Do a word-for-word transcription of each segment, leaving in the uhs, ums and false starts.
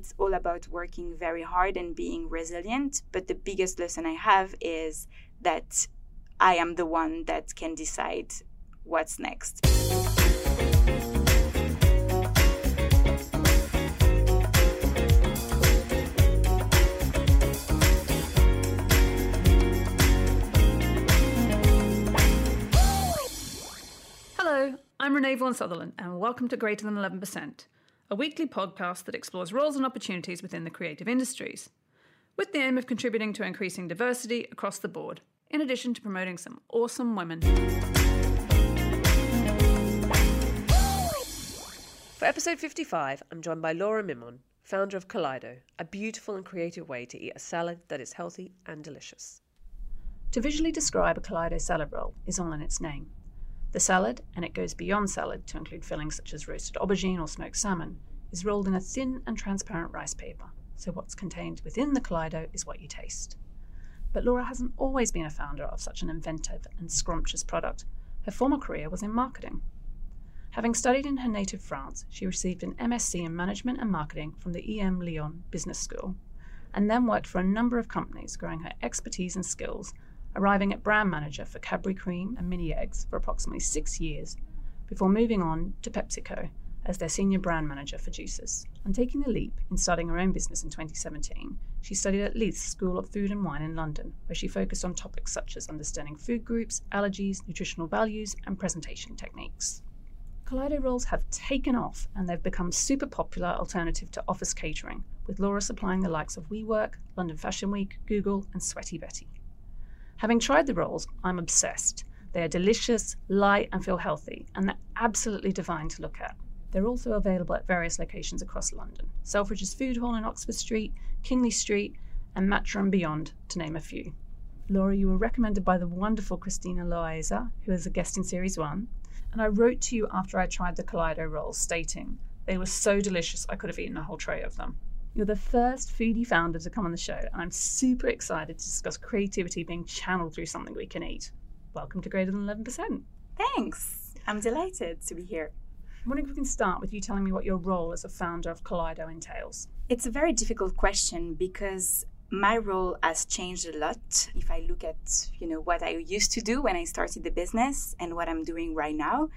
it's all about working very hard and being resilient. But the biggest lesson I have is that I am the one that can decide what's next. Hello, I'm Renee Vaughan Sutherland, and welcome to Greater Than eleven percent, a weekly podcast that explores roles and opportunities within the creative industries, with the aim of contributing to increasing diversity across the board, in addition to promoting some awesome women. For episode fifty-five, I'm joined by Laura Mimon, founder of Kaleido, a beautiful and creative way to eat a salad that is healthy and delicious. To visually describe a Kaleido salad roll is all in its name. The salad, and it goes beyond salad to include fillings such as roasted aubergine or smoked salmon, is rolled in a thin and transparent rice paper, so what's contained within the Kaleido is what you taste. But Laura hasn't always been a founder of such an inventive and scrumptious product. Her former career was in marketing. Having studied in her native France, she received an M S c in Management and Marketing from the E M Lyon Business School, and then worked for a number of companies, growing her expertise and skills, arriving at brand manager for Cadbury Cream and Mini Eggs for approximately six years, before moving on to PepsiCo as their senior brand manager for juices. And taking the leap in starting her own business in twenty seventeen, she studied at Leith School of Food and Wine in London, where she focused on topics such as understanding food groups, allergies, nutritional values, and presentation techniques. Kaleido rolls have taken off, and they've become super popular alternative to office catering, with Laura supplying the likes of WeWork, London Fashion Week, Google, and Sweaty Betty. Having tried the rolls, I'm obsessed. They are delicious, light, and feel healthy, and they're absolutely divine to look at. They're also available at various locations across London: Selfridge's Food Hall in Oxford Street, Kingly Street, and Matcha and Beyond, to name a few. Laura, you were recommended by the wonderful Christina Loaiza, who is a guest in Series one, and I wrote to you after I tried the Kaleido rolls, stating they were so delicious I could have eaten a whole tray of them. You're the first foodie founder to come on the show, and I'm super excited to discuss creativity being channeled through something we can eat. Welcome to Greater Than eleven percent. Thanks. I'm delighted to be here. I'm wondering if we can start with you telling me what your role as a founder of Kaleido entails. It's a very difficult question because my role has changed a lot. If I look at, you know, what I used to do when I started the business and what I'm doing right now,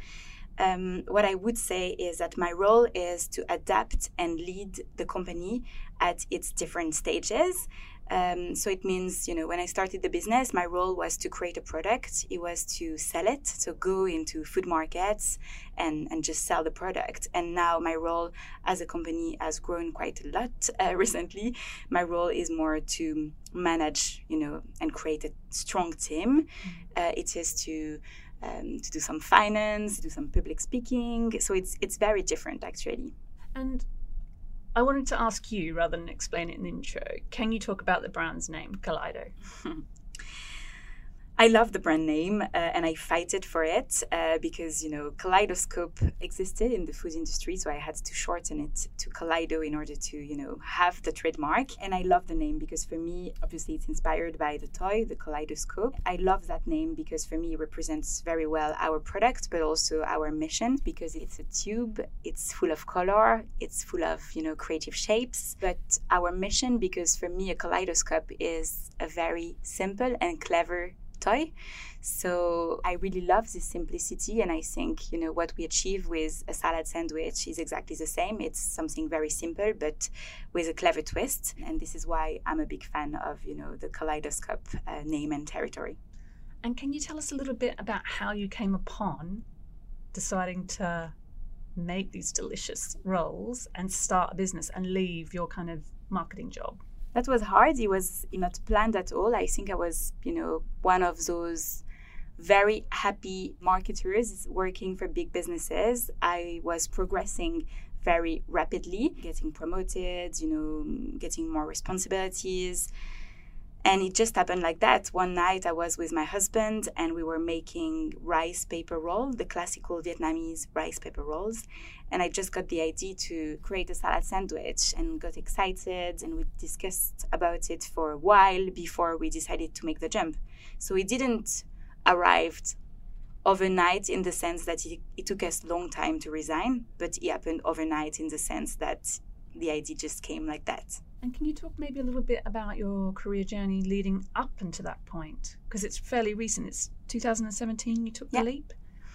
Um, what I would say is that my role is to adapt and lead the company at its different stages. Um, so it means, you know, when I started the business, my role was to create a product. It was to sell it, so go into food markets and, and just sell the product. And now my role as a company has grown quite a lot uh, recently. My role is more to manage, you know, and create a strong team. Uh, it is to Um, to do some finance, to do some public speaking. So it's it's very different, actually. And I wanted to ask you, rather than explain it in the intro, can you talk about the brand's name, Kaleido? I love the brand name uh, and I fighted for it uh, because, you know, Kaleidoscope existed in the food industry. So I had to shorten it to Kaleido in order to, you know, have the trademark. And I love the name because for me, obviously, it's inspired by the toy, the Kaleidoscope. I love that name because for me, it represents very well our product, but also our mission, because it's a tube, it's full of color, it's full of, you know, creative shapes. But our mission, because for me, a kaleidoscope is a very simple and clever toy. So I really love this simplicity, and I think, you know, what we achieve with a salad sandwich is exactly the same. It's something very simple but with a clever twist, and this is why I'm a big fan of, you know, the Kaleidoscope uh, name and territory. And can you tell us a little bit about how you came upon deciding to make these delicious rolls and start a business and leave your kind of marketing job? That was hard. It was not planned at all. I think I was, you know, one of those very happy marketers working for big businesses. I was progressing very rapidly, getting promoted, you know, getting more responsibilities. And it just happened like that. One night I was with my husband and we were making rice paper roll, the classical Vietnamese rice paper rolls. And I just got the idea to create a salad sandwich and got excited. And we discussed about it for a while before we decided to make the jump. So it didn't arrive overnight in the sense that it, it took us a long time to resign, but it happened overnight in the sense that the idea just came like that. And can you talk maybe a little bit about your career journey leading up until that point? Because it's fairly recent. It's two thousand seventeen you took the yeah. leap?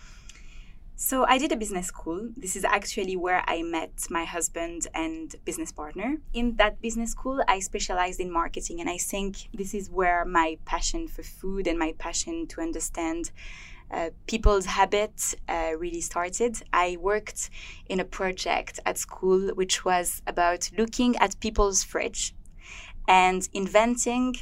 So I did a business school. This is actually where I met my husband and business partner. In that business school, I specialized in marketing. And I think this is where my passion for food and my passion to understand uh, people's habits uh, really started. I worked in a project at school which was about looking at people's fridge and inventing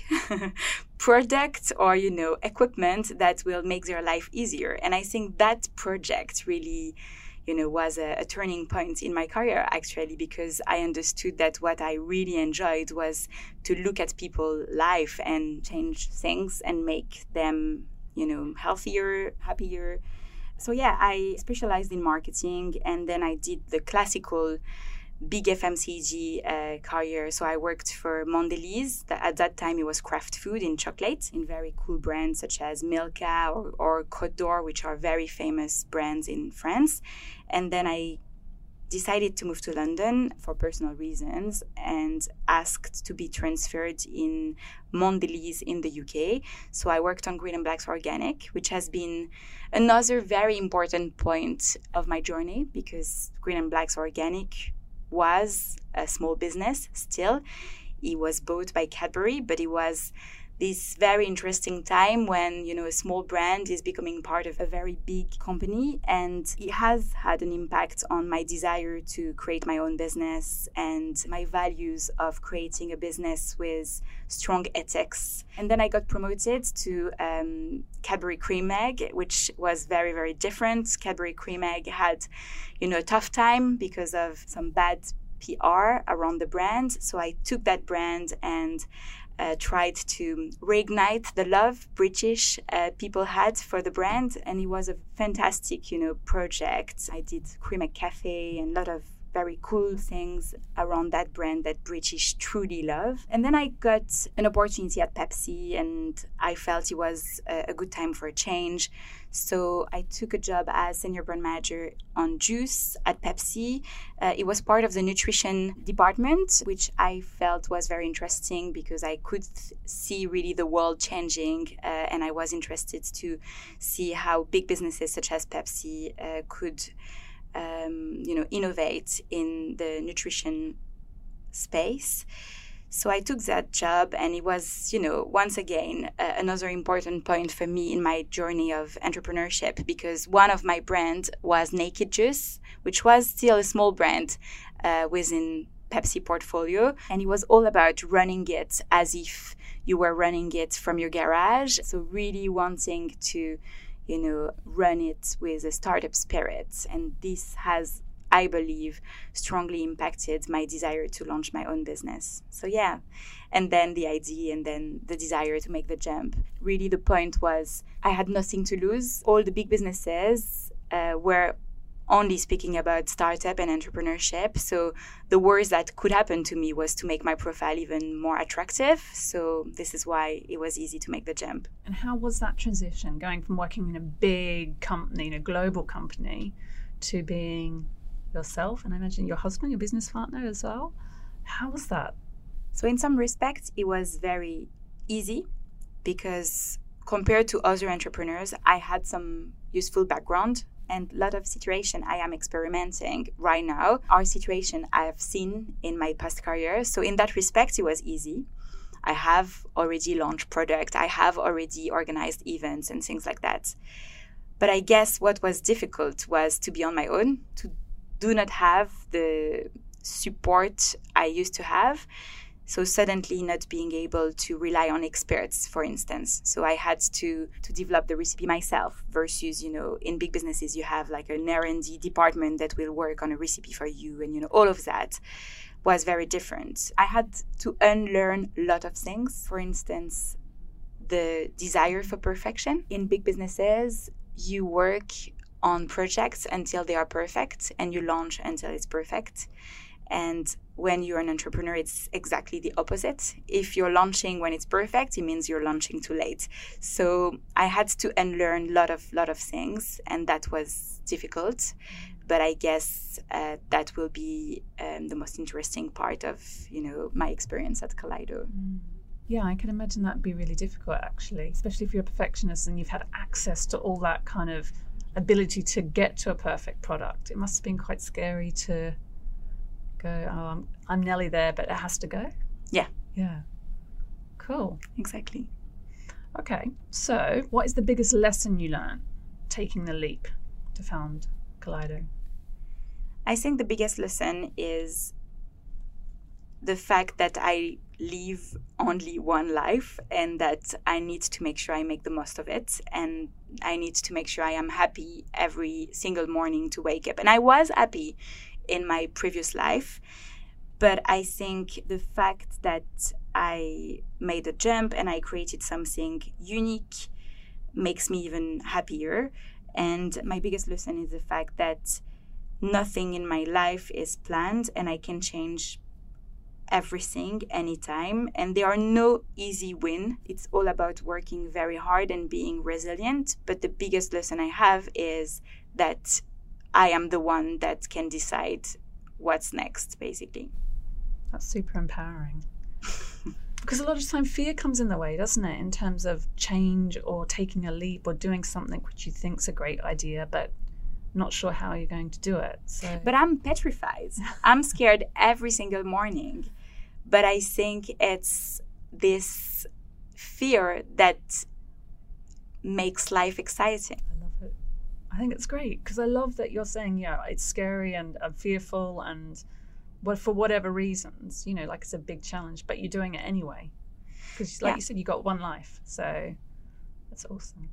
products or, you know, equipment that will make their life easier. And I think that project really, you know, was a, a turning point in my career, actually, because I understood that what I really enjoyed was to look at people's life and change things and make them, you know, healthier, happier. So yeah, I specialized in marketing, and then I did the classical big F M C G uh, career. So I worked for Mondelez. At that time, it was Kraft Food in chocolate, in very cool brands such as Milka or, or Côte d'Or, which are very famous brands in France. And then I decided to move to London for personal reasons and asked to be transferred in Mondelez in the U K. So I worked on Green and Black's Organic, which has been another very important point of my journey, because Green and Black's Organic was a small business still. It was bought by Cadbury, but it was this very interesting time when, you know, a small brand is becoming part of a very big company. And it has had an impact on my desire to create my own business and my values of creating a business with strong ethics. And then I got promoted to um, Cadbury Cream Egg, which was very, very different. Cadbury Cream Egg had, you know, a tough time because of some bad P R around the brand. So I took that brand and Uh, tried to reignite the love British uh, people had for the brand, and it was a fantastic, you know, project. I did Cream Egg Cafe and a lot of very cool things around that brand that British truly love. And then I got an opportunity at Pepsi, and I felt it was a, a good time for a change. So I took a job as senior brand manager on juice at Pepsi. Uh, it was part of the nutrition department, which I felt was very interesting because I could th- see really the world changing, uh, and I was interested to see how big businesses such as Pepsi uh, could Um, you know, innovate in the nutrition space. So I took that job, and it was, you know, once again, uh, another important point for me in my journey of entrepreneurship, because one of my brands was Naked Juice, which was still a small brand uh, within Pepsi portfolio. And it was all about running it as if you were running it from your garage. So really wanting to, you know, run it with a startup spirit. And this has, I believe, strongly impacted my desire to launch my own business. So yeah, and then the idea and then the desire to make the jump. Really the point was I had nothing to lose. All the big businesses uh, were only speaking about startup and entrepreneurship. So the worst that could happen to me was to make my profile even more attractive. So this is why it was easy to make the jump. And how was that transition, going from working in a big company, in a global company, to being yourself, and I imagine your husband, your business partner as well? How was that? So in some respects, it was very easy because compared to other entrepreneurs, I had some useful background and a lot of situation I am experimenting right now are situation I have seen in my past career. So in that respect, it was easy. I have already launched product. I have already organized events and things like that. But I guess what was difficult was to be on my own, to do not have the support I used to have. So suddenly not being able to rely on experts, for instance. So I had to to develop the recipe myself versus, you know, in big businesses, you have like an R and D department that will work on a recipe for you. And, you know, all of that was very different. I had to unlearn a lot of things. For instance, the desire for perfection. In big businesses, you work on projects until they are perfect and you launch until it's perfect. And when you're an entrepreneur, it's exactly the opposite. If you're launching when it's perfect, it means you're launching too late. So I had to unlearn a lot of lot of things, and that was difficult. but I guess uh, that will be um, the most interesting part of, you know, my experience at Kaleido. Mm. Yeah, I can imagine that'd be really difficult, actually, especially if you're a perfectionist and you've had access to all that kind of ability to get to a perfect product. It must have been quite scary to go, oh, I'm, I'm nearly there, but it has to go. Yeah. Yeah. Cool. Exactly. Okay, so what is the biggest lesson you learned taking the leap to found Kaleido? I think the biggest lesson is the fact that I live only one life and that I need to make sure I make the most of it, and I need to make sure I am happy every single morning to wake up. And I was happy in my previous life, but I think the fact that I made a jump and I created something unique makes me even happier. And my biggest lesson is the fact that nothing in my life is planned and I can change everything anytime, and there are no easy win. It's all about working very hard and being resilient. But the biggest lesson I have is that I am the one that can decide what's next, basically. That's super empowering. Because a lot of time fear comes in the way, doesn't it, in terms of change or taking a leap or doing something which you think's a great idea, but not sure how you're going to do it. So, but I'm petrified. I'm scared every single morning. But I think it's this fear that makes life exciting. I love it. I think it's great because I love that you're saying, yeah, it's scary and I'm fearful and but for whatever reasons, you know, like it's a big challenge, but you're doing it anyway. Because like yeah. you said, you got one life. So that's awesome.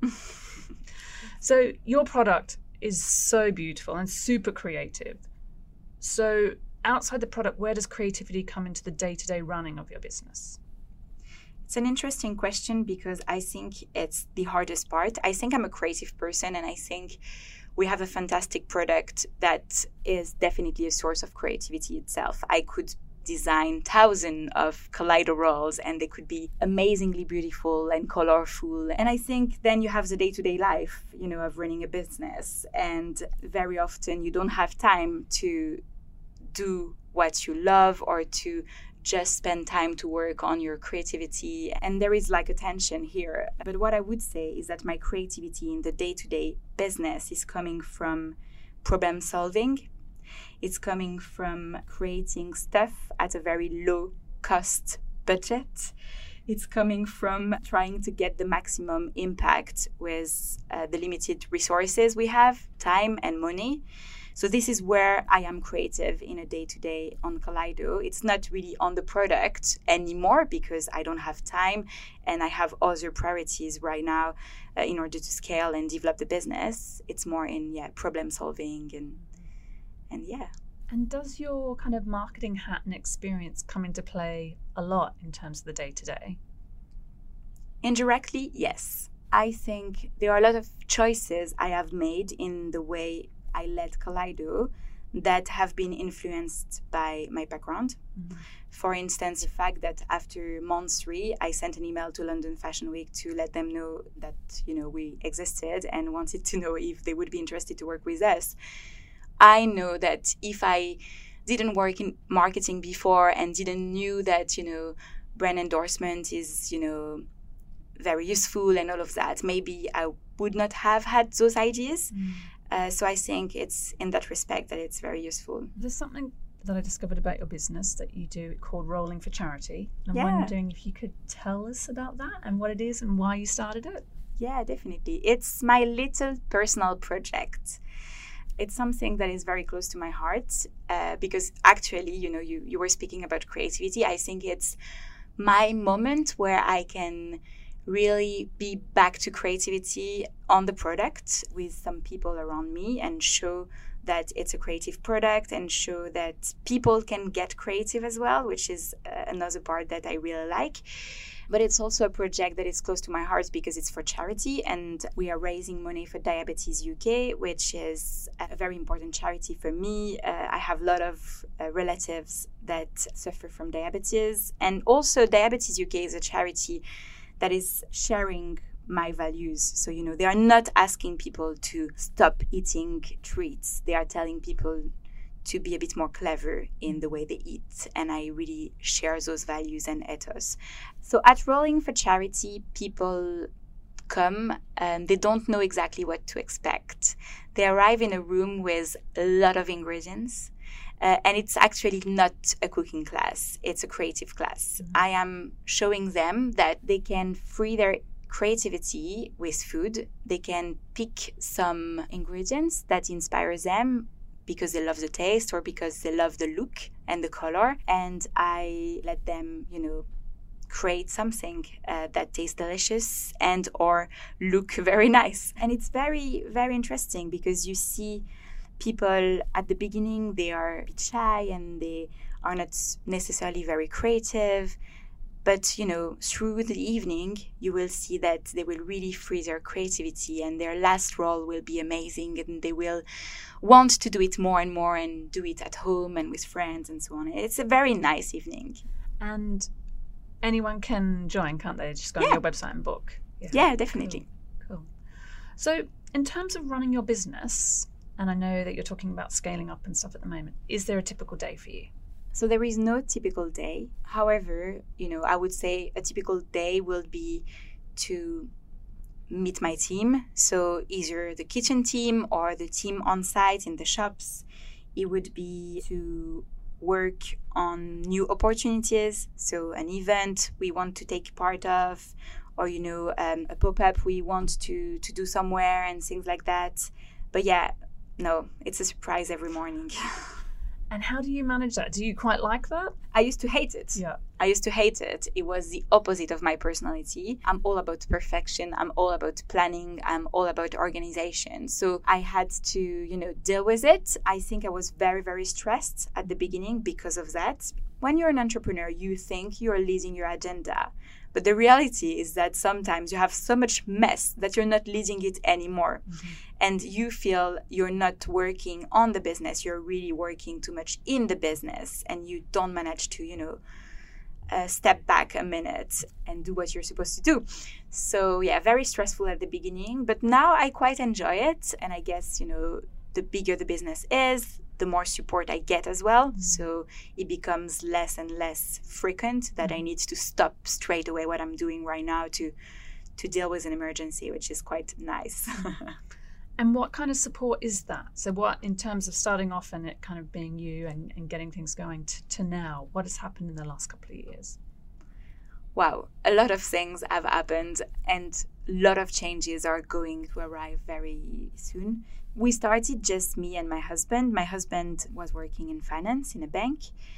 So your product is so beautiful and super creative. So outside the product, where does creativity come into the day-to-day running of your business? It's an interesting question because I think it's the hardest part. I think I'm a creative person and I think we have a fantastic product that is definitely a source of creativity itself. I could design thousands of Kaleido rolls and they could be amazingly beautiful and colorful. And I think then you have the day-to-day life, you know, of running a business. And very often you don't have time to do what you love or to just spend time to work on your creativity. And there is like a tension here. But what I would say is that my creativity in the day-to-day business is coming from problem solving. It's coming from creating stuff at a very low cost budget. It's coming from trying to get the maximum impact with uh, the limited resources we have, time and money. So this is where I am creative in a day-to-day on Kaleido. It's not really on the product anymore because I don't have time and I have other priorities right now uh, in order to scale and develop the business. It's more in yeah problem solving and and yeah. And does your kind of marketing hat and experience come into play a lot in terms of the day-to-day? Indirectly, yes. I think there are a lot of choices I have made in the way I led Kaleido that have been influenced by my background. Mm-hmm. For instance, the fact that after month three, I sent an email to London Fashion Week to let them know that, you know, we existed and wanted to know if they would be interested to work with us. I know that if I didn't work in marketing before and didn't knew that, you know, brand endorsement is, you know, very useful and all of that, maybe I would not have had those ideas. Mm. Uh, so I think it's in that respect that it's very useful. There's something that I discovered about your business that you do called Rolling for Charity. I'm yeah. wondering if you could tell us about that and what it is and why you started it. Yeah, definitely. It's my little personal project. It's something that is very close to my heart uh, because actually, you know, you, you were speaking about creativity. I think it's my moment where I can really be back to creativity on the product with some people around me and show that it's a creative product and show that people can get creative as well, which is uh, another part that I really like. But it's also a project that is close to my heart because it's for charity and we are raising money for Diabetes U K, which is a very important charity for me. Uh, I have a lot of uh, relatives that suffer from diabetes, and also Diabetes U K is a charity that is sharing my values. So, you know, they are not asking people to stop eating treats. They are telling people to be a bit more clever in the way they eat. And I really share those values and ethos. So at Rolling for Charity, people come and they don't know exactly what to expect. They arrive in a room with a lot of ingredients. Uh, and it's actually not a cooking class. It's a creative class. Mm-hmm. I am showing them that they can free their creativity with food. They can pick some ingredients that inspire them because they love the taste or because they love the look and the color. And I let them, you know, create something uh, that tastes delicious and or look very nice. And it's very, very interesting because you see people at the beginning, they are a bit shy and they are not necessarily very creative. But, you know, through the evening, you will see that they will really free their creativity and their last roll will be amazing and they will want to do it more and more and do it at home and with friends and so on. It's a very nice evening. And anyone can join, can't they? Just go yeah. on your website and book. Yeah, yeah definitely. Cool. cool. So in terms of running your business, and I know that you're talking about scaling up and stuff at the moment, is there a typical day for you? So there is no typical day. However, you know, I would say a typical day will be to meet my team. So either the kitchen team or the team on site in the shops. It would be to work on new opportunities. So an event we want to take part of, or, you know, um, a pop-up we want to, to do somewhere and things like that. But yeah, no, it's a surprise every morning. And how do you manage that? Do you quite like that? I used to hate it. Yeah. I used to hate it. It was the opposite of my personality. I'm all about perfection. I'm all about planning. I'm all about organization. So I had to, you know, deal with it. I think I was very, very stressed at the beginning because of that. When you're an entrepreneur, you think you're leading your agenda. But the reality is that sometimes you have so much mess that you're not leading it anymore. Mm-hmm. And you feel you're not working on the business. You're really working too much in the business. And you don't manage to, you know, uh, step back a minute and do what you're supposed to do. So, yeah, very stressful at the beginning. But now I quite enjoy it. And I guess, you know, the bigger the business is, the more support I get as well. Mm-hmm. So it becomes less and less frequent that mm-hmm. I need to stop straight away what I'm doing right now to to deal with an emergency, which is quite nice. And what kind of support is that? So what, in terms of starting off and it kind of being you and, and getting things going to, to now, what has happened in the last couple of years? Wow, a lot of things have happened and a lot of changes are going to arrive very soon. We started just me and my husband. My husband was working in finance in a bank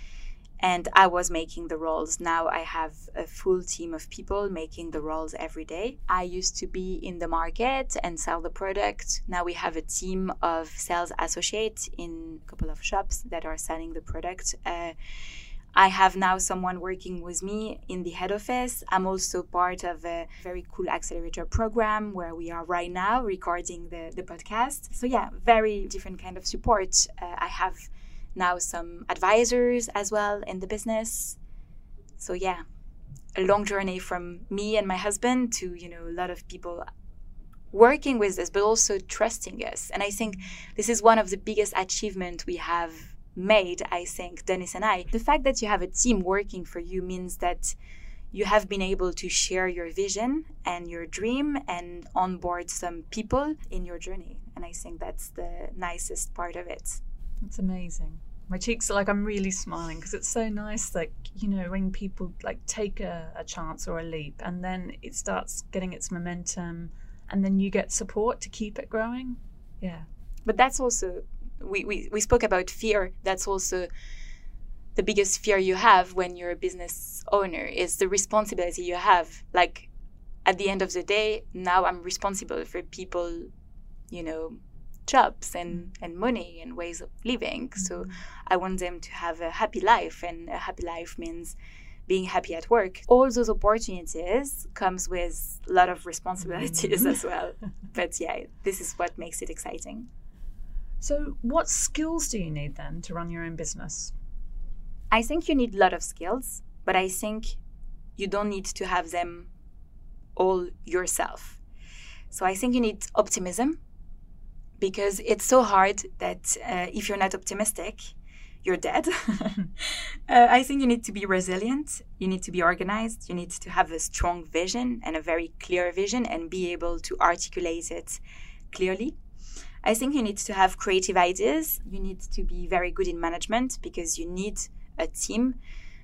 and I was making the rolls. Now I have a full team of people making the rolls every day. I used to be in the market and sell the product. Now we have a team of sales associates in a couple of shops that are selling the product. Uh, I have now someone working with me in the head office. I'm also part of a very cool accelerator program where we are right now recording the, the podcast. So yeah, very different kind of support. Uh, I have now some advisors as well in the business. So yeah, a long journey from me and my husband to, you know, a lot of people working with us, but also trusting us. And I think this is one of the biggest achievements we have made, I think, Dennis and I. The fact that you have a team working for you means that you have been able to share your vision and your dream and onboard some people in your journey. And I think that's the nicest part of it. That's amazing. My cheeks are like, I'm really smiling because it's so nice, like, you know, when people like take a, a chance or a leap and then it starts getting its momentum and then you get support to keep it growing. Yeah. But that's also We, we, we spoke about fear. That's also the biggest fear you have when you're a business owner is the responsibility you have. Like at the end of the day, now I'm responsible for people, you know, jobs and, and money and ways of living. Mm-hmm. So I want them to have a happy life, and a happy life means being happy at work. All those opportunities comes with a lot of responsibilities mm-hmm. as well. But yeah, this is what makes it exciting. So what skills do you need then to run your own business? I think you need a lot of skills, but I think you don't need to have them all yourself. So I think you need optimism, because it's so hard that uh, if you're not optimistic, you're dead. uh, I think you need to be resilient. You need to be organized. You need to have a strong vision and a very clear vision and be able to articulate it clearly. I think you need to have creative ideas. You need to be very good in management, because you need a team.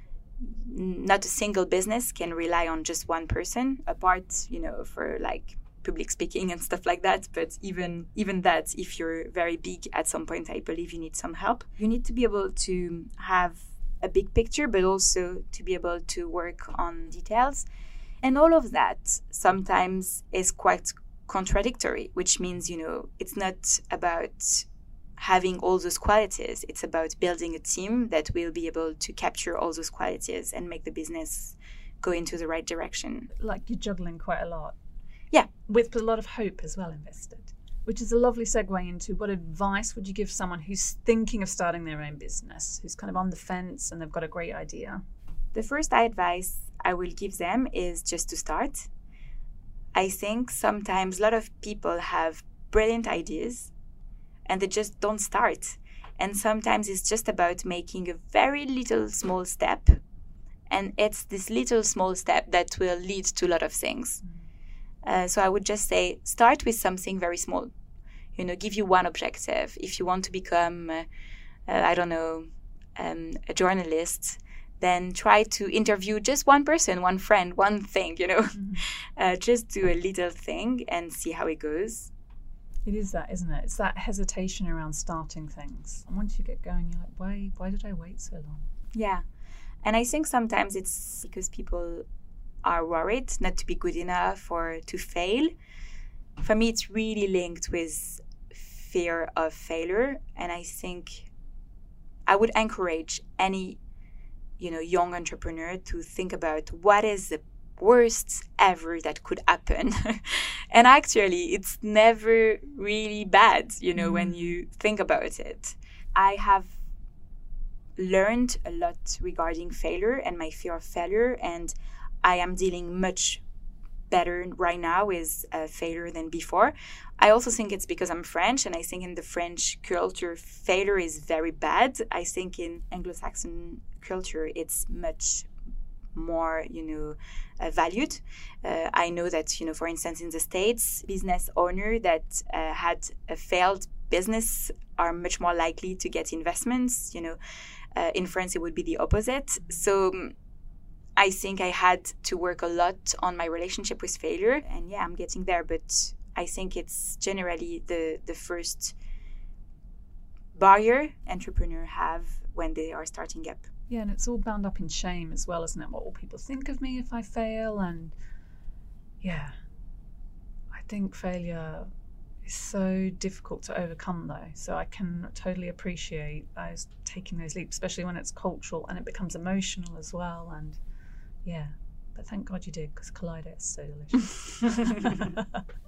Not a single business can rely on just one person, apart, you know, for like public speaking and stuff like that. But even even that, if you're very big at some point, I believe you need some help. You need to be able to have a big picture, but also to be able to work on details. And all of that sometimes is quite contradictory, which means, you know, it's not about having all those qualities. It's about building a team that will be able to capture all those qualities and make the business go into the right direction. Like you're juggling quite a lot. Yeah. With a lot of hope as well invested, which is a lovely segue into what advice would you give someone who's thinking of starting their own business, who's kind of on the fence and they've got a great idea? The first advice I will give them is just to start. I think sometimes a lot of people have brilliant ideas and they just don't start. And sometimes it's just about making a very little small step. And it's this little small step that will lead to a lot of things. Mm-hmm. Uh, so I would just say, start with something very small. You know, give you one objective. If you want to become, uh, uh, I don't know, um, a journalist, then try to interview just one person, one friend, one thing, you know. Mm-hmm. Uh, just do a little thing and see how it goes. It is that, isn't it? It's that hesitation around starting things. And once you get going, you're like, why, why did I wait so long? Yeah. And I think sometimes it's because people are worried not to be good enough or to fail. For me, it's really linked with fear of failure. And I think I would encourage any, you know, young entrepreneur to think about what is the worst ever that could happen. And actually, it's never really bad, you know, mm. when you think about it. I have learned a lot regarding failure and my fear of failure, and I am dealing much better right now with uh, failure than before. I also think it's because I'm French, and I think in the French culture, failure is very bad. I think in Anglo-Saxon culture, it's much more, you know, uh, valued. Uh, I know that, you know, for instance, in the States, business owner that uh, had a failed business are much more likely to get investments. You know, uh, in France, it would be the opposite. So um, I think I had to work a lot on my relationship with failure. And yeah, I'm getting there. But I think it's generally the, the first barrier entrepreneurs have when they are starting up. Yeah, and it's all bound up in shame as well, isn't it? What will people think of me if I fail? And yeah, I think failure is so difficult to overcome though. So I can totally appreciate those taking those leaps, especially when it's cultural and it becomes emotional as well. And yeah, but thank God you did, because Kaleido is so delicious.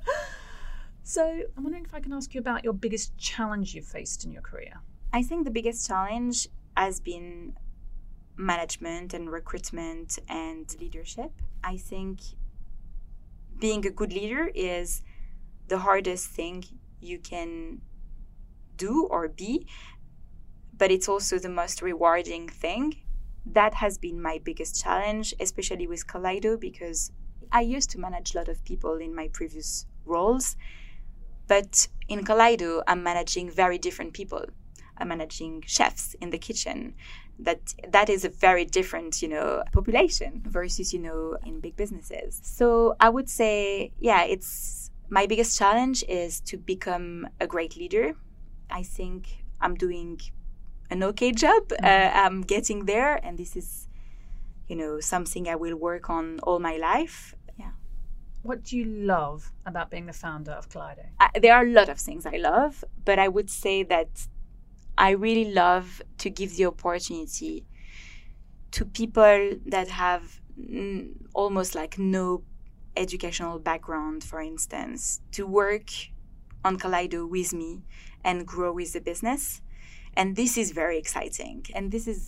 So I'm wondering if I can ask you about your biggest challenge you've faced in your career. I think the biggest challenge has been management and recruitment and leadership. I think being a good leader is the hardest thing you can do or be, but it's also the most rewarding thing. That has been my biggest challenge, especially with Kaleido, because I used to manage a lot of people in my previous roles, but in Kaleido, I'm managing very different people. I'm managing chefs in the kitchen. That that is a very different, you know, population versus, you know, in big businesses. So I would say, yeah, it's my biggest challenge is to become a great leader. I think I'm doing an okay job. Mm-hmm. Uh, I'm getting there, and this is, you know, something I will work on all my life. Yeah. What do you love about being the founder of Kaleido? Uh, there are a lot of things I love, but I would say that I really love to give the opportunity to people that have n- almost like no educational background, for instance, to work on Kaleido with me and grow with the business. And this is very exciting. And this is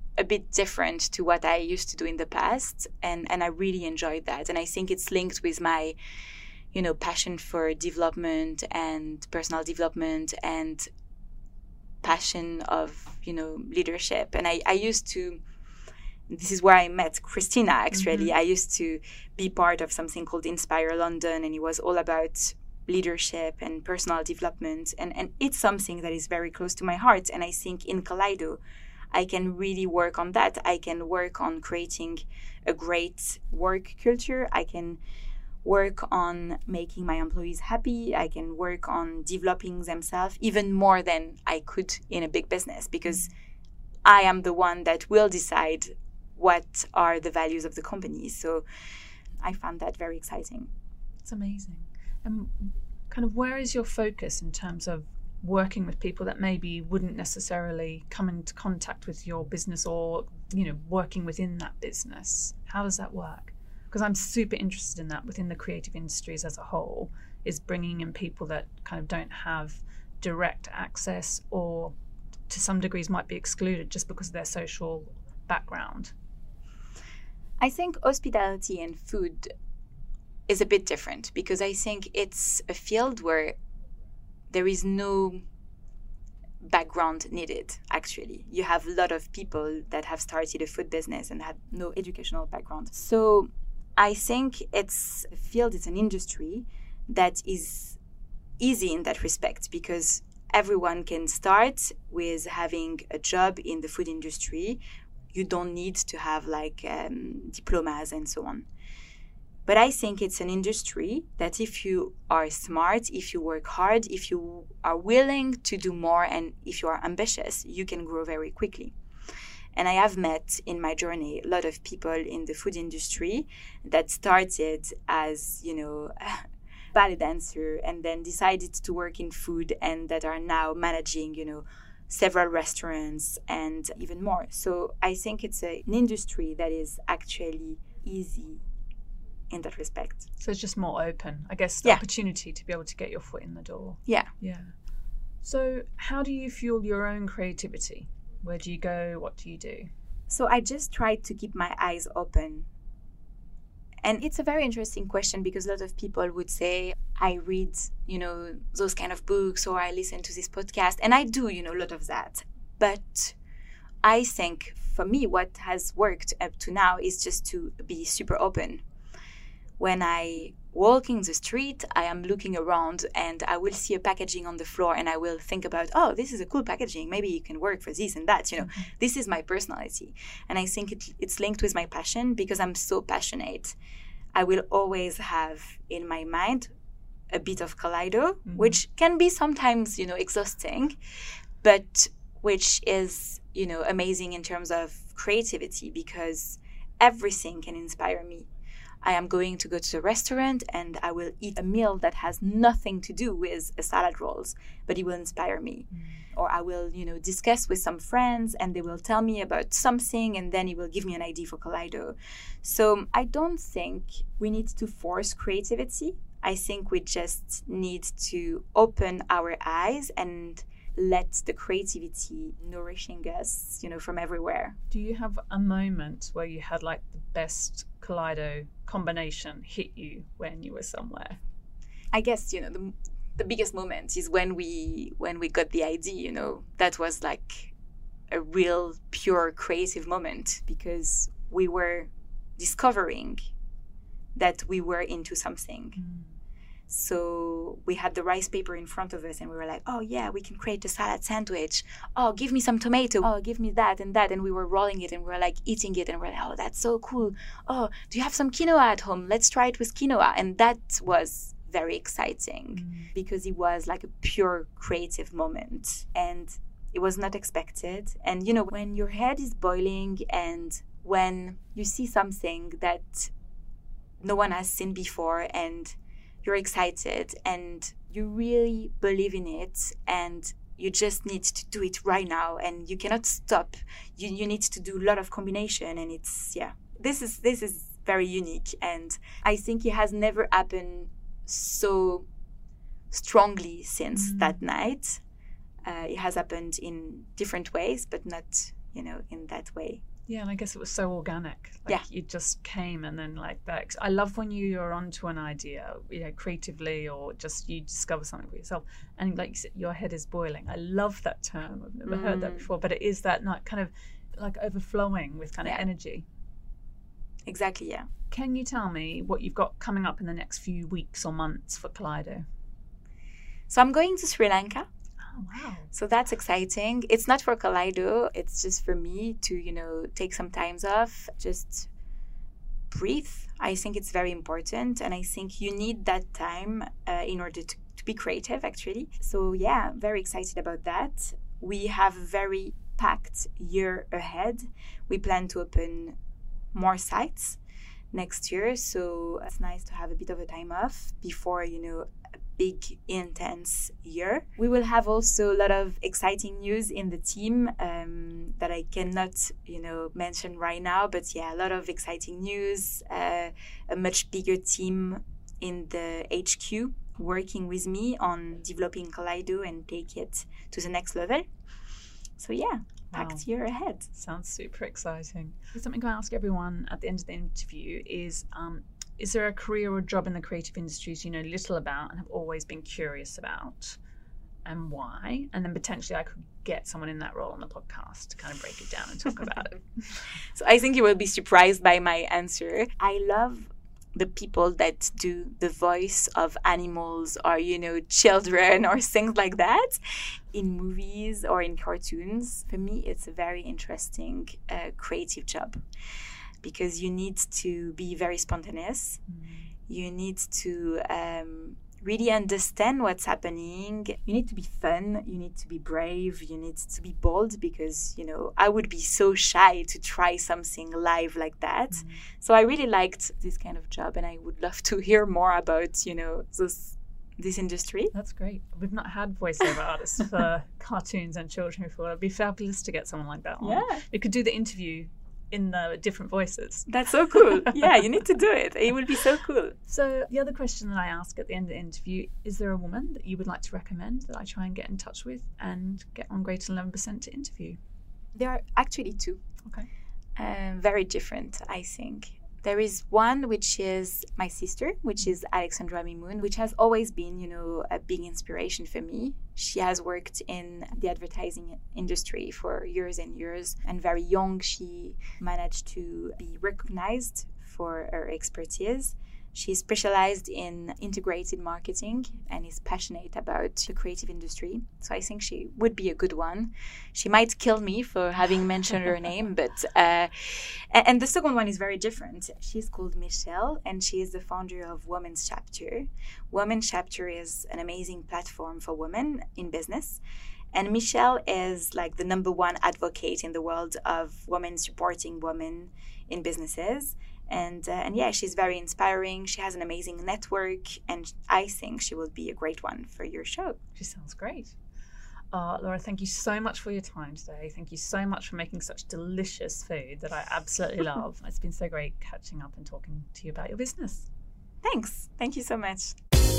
a bit different to what I used to do in the past. And, and I really enjoyed that. And I think it's linked with my, you know, passion for development and personal development and passion of, you know, leadership. And I, I used to, this is where I met Christina, actually. Mm-hmm. I used to be part of something called Inspire London, and it was all about leadership and personal development. And, and it's something that is very close to my heart. And I think in Kaleido, I can really work on that. I can work on creating a great work culture. I can work on making my employees happy. I can work on developing themselves even more than I could in a big business, because I am the one that will decide what are the values of the company. So I found that very exciting. It's amazing. And kind of where is your focus in terms of working with people that maybe wouldn't necessarily come into contact with your business, or, you know, working within that business? How does that work? Because I'm super interested in that within the creative industries as a whole, is bringing in people that kind of don't have direct access, or to some degrees might be excluded just because of their social background. I think hospitality and food is a bit different, because I think it's a field where there is no background needed, actually. You have a lot of people that have started a food business and had no educational background. So I think it's a field, it's an industry that is easy in that respect, because everyone can start with having a job in the food industry. You don't need to have like um, diplomas and so on. But I think it's an industry that if you are smart, if you work hard, if you are willing to do more, and if you are ambitious, you can grow very quickly. And I have met in my journey a lot of people in the food industry that started as, you know, ballet dancer and then decided to work in food, and that are now managing, you know, several restaurants and even more. So I think it's a, an industry that is actually easy in that respect. So it's just more open, I guess, the yeah. opportunity to be able to get your foot in the door. Yeah. Yeah. So how do you fuel your own creativity? Where do you go? What do you do? So I just try to keep my eyes open. And it's a very interesting question, because a lot of people would say, I read, you know, those kind of books, or I listen to this podcast. And I do, you know, a lot of that. But I think for me, what has worked up to now is just to be super open. When I walk in the street, I am looking around and I will see a packaging on the floor, and I will think about, oh, this is a cool packaging. Maybe you can work for this and that. You know, mm-hmm. This is my personality. And I think it, it's linked with my passion, because I'm so passionate. I will always have in my mind a bit of Kaleido, mm-hmm. which can be sometimes, you know, exhausting, but which is, you know, amazing in terms of creativity, because everything can inspire me. I am going to go to a restaurant and I will eat a meal that has nothing to do with a salad rolls, but it will inspire me. Mm. Or I will, you know, discuss with some friends and they will tell me about something, and then it will give me an idea for Kaleido. So I don't think we need to force creativity. I think we just need to open our eyes and let the creativity nourishing us, you know, from everywhere. Do you have a moment where you had like the best Kaleido combination hit you when you were somewhere? I guess, you know, the the biggest moment is when we when we got the idea, you know. That was like a real pure creative moment, because we were discovering that we were into something. Mm. So we had the rice paper in front of us and we were like, oh yeah, we can create a salad sandwich. Oh, give me some tomato. Oh, give me that and that. And we were rolling it and we were like eating it and we we're like, oh, that's so cool. Oh, do you have some quinoa at home? Let's try it with quinoa. And that was very exciting mm. because it was like a pure creative moment and it was not expected. And, you know, when your head is boiling and when you see something that no one has seen before and you're excited and you really believe in it and you just need to do it right now and you cannot stop. You you need to do a lot of combination and it's, yeah, this is this is very unique. And I think it has never happened so strongly since mm. that night. Uh, it has happened in different ways, but not you know, in that way. Yeah, and I guess it was so organic. Like Yeah. you just came and then like that. I love when you're onto an idea, you know, creatively, or just you discover something for yourself and like you said, your head is boiling. I love that term. I've never mm. heard that before, but it is that not kind of like overflowing with kind yeah. of energy. Exactly, yeah. Can you tell me what you've got coming up in the next few weeks or months for Kaleido? So I'm going to Sri Lanka. Oh, wow. So that's exciting. It's not for Kaleido. It's just for me to, you know, take some times off, just breathe. I think it's very important. And I think you need that time uh, in order to, to be creative, actually. So yeah, very excited about that. We have a very packed year ahead. We plan to open more sites next year. So it's nice to have a bit of a time off before, you know, a big, intense year. We will have also a lot of exciting news in the team um, that I cannot, you know, mention right now. But yeah, a lot of exciting news, uh, a much bigger team in the H Q working with me on developing Kaleido and take it to the next level. So yeah, packed wow. year ahead. Sounds super exciting. Something I ask everyone at the end of the interview is, um, is there a career or job in the creative industries you know little about and have always been curious about, and why? And then potentially I could get someone in that role on the podcast to kind of break it down and talk about it. So I think you will be surprised by my answer. I love the people that do the voice of animals or, you know, children or things like that in movies or in cartoons. For me, it's a very interesting uh, creative job because you need to be very spontaneous. Mm. You need to um, really understand what's happening. You need to be fun. You need to be brave. You need to be bold because, you know, I would be so shy to try something live like that. Mm. So I really liked this kind of job and I would love to hear more about, you know, those, this industry. That's great. We've not had voiceover artists for cartoons and children before. It'd be fabulous to get someone like that on. Yeah. We could do the interview in the different voices. That's so cool. Yeah, you need to do it. It will be so cool. So the other question that I ask at the end of the interview, is there a woman that you would like to recommend that I try and get in touch with and get on Greater Than eleven percent to interview? There are actually two. Okay. Uh, very different, I think. There is one which is my sister, which is Alexandra Mimoun, which has always been, you know, a big inspiration for me. She has worked in the advertising industry for years and years. And very young, she managed to be recognized for her expertise. She's specialized in integrated marketing and is passionate about the creative industry. So I think she would be a good one. She might kill me for having mentioned her name, but uh, and the second one is very different. She's called Michelle, and she is the founder of Women's Chapter. Women's Chapter is an amazing platform for women in business. And Michelle is like the number one advocate in the world of women supporting women in businesses. And uh, and yeah, she's very inspiring. She has an amazing network, and I think she will be a great one for your show. She sounds great. Uh, Laura, thank you so much for your time today. Thank you so much for making such delicious food that I absolutely love. It's been so great catching up and talking to you about your business. Thanks. Thank you so much.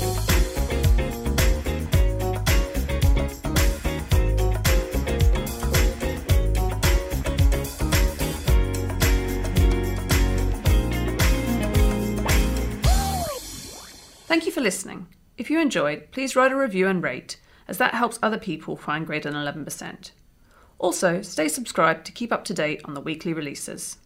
Thank you for listening. If you enjoyed, please write a review and rate, as that helps other people find Greater Than eleven percent. Also, stay subscribed to keep up to date on the weekly releases.